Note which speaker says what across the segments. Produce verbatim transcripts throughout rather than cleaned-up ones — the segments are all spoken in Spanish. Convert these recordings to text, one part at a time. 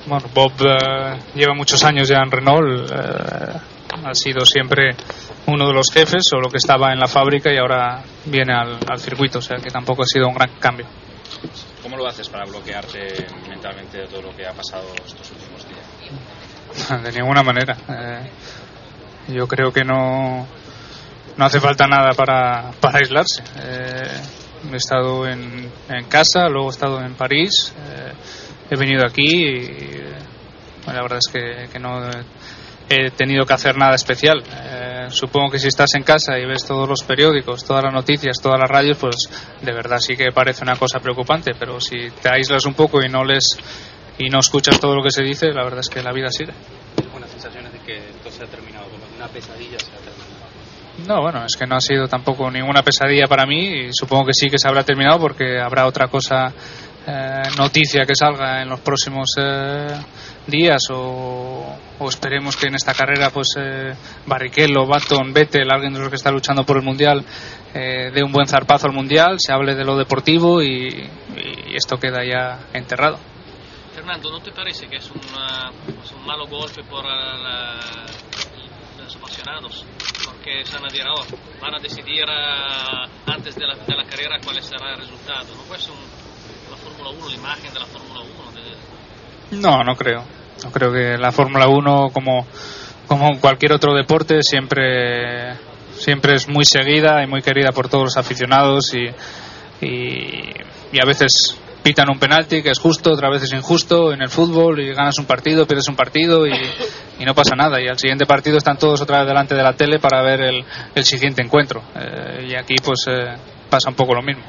Speaker 1: Bueno, Bob eh, lleva muchos años ya en Renault, eh, ha sido siempre uno de los jefes, solo que estaba en la fábrica y ahora viene al, al circuito, o sea que tampoco ha sido un gran cambio.
Speaker 2: ¿Cómo lo haces para bloquearte mentalmente de todo lo que ha pasado estos últimos días?
Speaker 1: De ninguna manera. Eh, yo creo que no, no hace falta nada para, para aislarse. Eh, he estado en, en casa, luego he estado en París, eh, he venido aquí y bueno, la verdad es que, que no he tenido que hacer nada especial. Eh, supongo que si estás en casa y ves todos los periódicos, todas las noticias, todas las radios, pues de verdad sí que parece una cosa preocupante, pero si te aíslas un poco y no lees y no escuchas todo lo que se dice, la verdad es que la vida sigue.
Speaker 3: Una sensación de que esto se ha terminado, como una pesadilla se ha terminado.
Speaker 1: No, bueno, es que no ha sido tampoco ninguna pesadilla para mí y supongo que sí que se habrá terminado porque habrá otra cosa, eh, noticia que salga en los próximos eh, días o, o esperemos que en esta carrera pues eh, Barrichello, Baton, Vettel, alguien de los que está luchando por el Mundial eh, dé un buen zarpazo al Mundial, se hable de lo deportivo y, y esto queda ya enterrado.
Speaker 4: Fernando, ¿no te parece que es una, es un malo golpe por la, los apasionados? Porque se van a, decir, oh, van a decidir uh, antes de la, de la carrera cuál será el resultado. ¿No puede ser un, la Fórmula uno, la imagen de la Fórmula uno? De...
Speaker 1: No, no creo. No creo que la Fórmula uno, como, como cualquier otro deporte, siempre, siempre es muy seguida y muy querida por todos los aficionados y, y, y a veces pitan un penalti que es justo, otras veces injusto en el fútbol y ganas un partido, pierdes un partido y, y no pasa nada y al siguiente partido están todos otra vez delante de la tele para ver el, el siguiente encuentro eh, y aquí pues eh, pasa un poco lo mismo.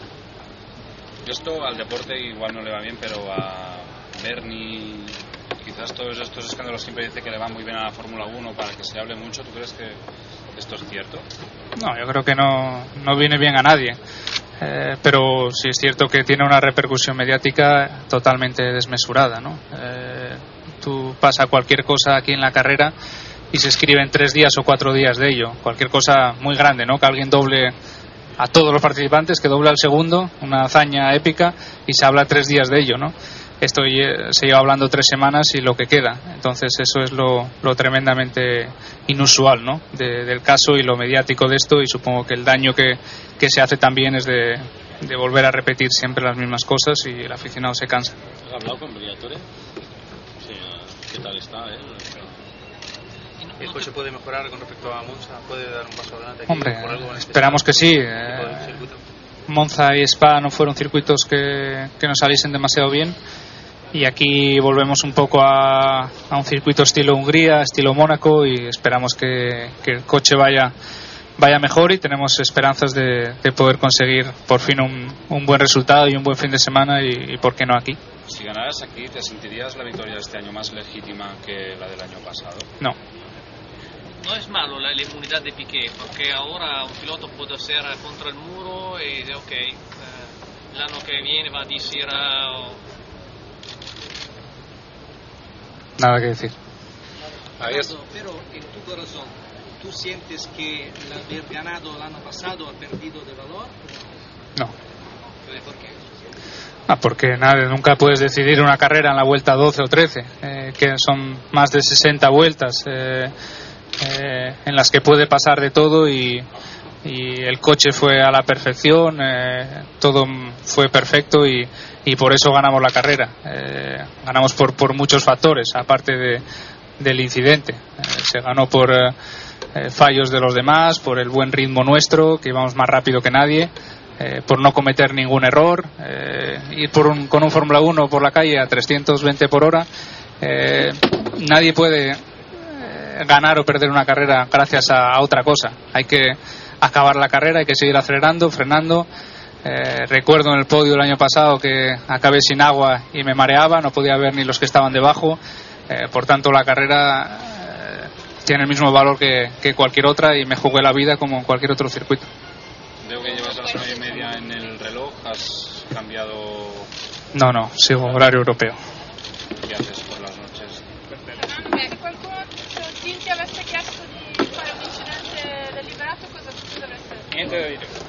Speaker 2: Esto al deporte igual no le va bien, pero a Bernie quizás todos estos escándalos siempre dice que le va muy bien a la Fórmula uno para que se hable mucho. ¿Tú crees que esto es cierto?
Speaker 1: No, yo creo que no, no viene bien a nadie. Eh, pero sí es cierto que tiene una repercusión mediática totalmente desmesurada, ¿no? Eh, tú pasa cualquier cosa aquí en la carrera y se escribe en tres días o cuatro días de ello, cualquier cosa muy grande, ¿no? Que alguien doble a todos los participantes, que doble al segundo, una hazaña épica y se habla tres días de ello, ¿no? Esto se lleva hablando tres semanas y lo que queda, entonces eso es lo, lo tremendamente inusual, ¿no? De, del caso y lo mediático de esto y supongo que el daño que, que se hace también es de, de volver a repetir siempre las mismas cosas y el aficionado se cansa.
Speaker 5: ¿Has hablado con Briatore? Sí, ¿qué tal está él?
Speaker 3: ¿El coche puede mejorar con respecto a Monza? ¿Puede dar un paso adelante? Aquí,
Speaker 1: Hombre,
Speaker 3: por algo
Speaker 1: esperamos que sí. Eh, Monza y Spa no fueron circuitos que, que nos saliesen demasiado bien y aquí volvemos un poco a, a un circuito estilo Hungría, estilo Mónaco y esperamos que, que el coche vaya vaya mejor y tenemos esperanzas de, de poder conseguir por fin un, un buen resultado y un buen fin de semana y, y por qué no aquí.
Speaker 2: Si ganaras aquí, ¿te sentirías la victoria de este año más legítima que la del año pasado?
Speaker 1: No.
Speaker 4: No es malo la, la inmunidad de Piquet, porque ahora un piloto puede ser contra el muro y decir, ok, eh, el año que viene va a decir... Uh,
Speaker 1: Nada que decir.
Speaker 6: Fernando, pero en tu corazón, ¿tú sientes que el haber ganado el año pasado ha perdido de valor?
Speaker 1: No.
Speaker 6: ¿Por qué?
Speaker 1: Ah, porque nada, nunca puedes decidir una carrera en la vuelta doce o trece, eh, que son más de sesenta vueltas. Eh, Eh, en las que puede pasar de todo y, y el coche fue a la perfección, eh, todo fue perfecto y, y por eso ganamos la carrera. Eh, ganamos por, por muchos factores, aparte de, del incidente. Eh, se ganó por eh, fallos de los demás, por el buen ritmo nuestro, que íbamos más rápido que nadie, eh, por no cometer ningún error, eh, ir por un, con un Fórmula uno por la calle a trescientos veinte por hora. Eh, nadie puede ganar o perder una carrera gracias a, a otra cosa. Hay que acabar la carrera, hay que seguir acelerando, frenando. Eh, recuerdo en el podio el año pasado que acabé sin agua y me mareaba, no podía ver ni los que estaban debajo. Eh, por tanto, la carrera eh, tiene el mismo valor que, que cualquier otra y me jugué la vida como en cualquier otro circuito.
Speaker 2: Veo que llevas a las nueve y media en el reloj, ¿has cambiado?
Speaker 1: No, no, sigo horario europeo.
Speaker 2: ¿Qué haces por las noches?
Speaker 7: Ti avesse chiesto di fare un incidente deliberato, cosa dovreste?
Speaker 2: Niente da dire.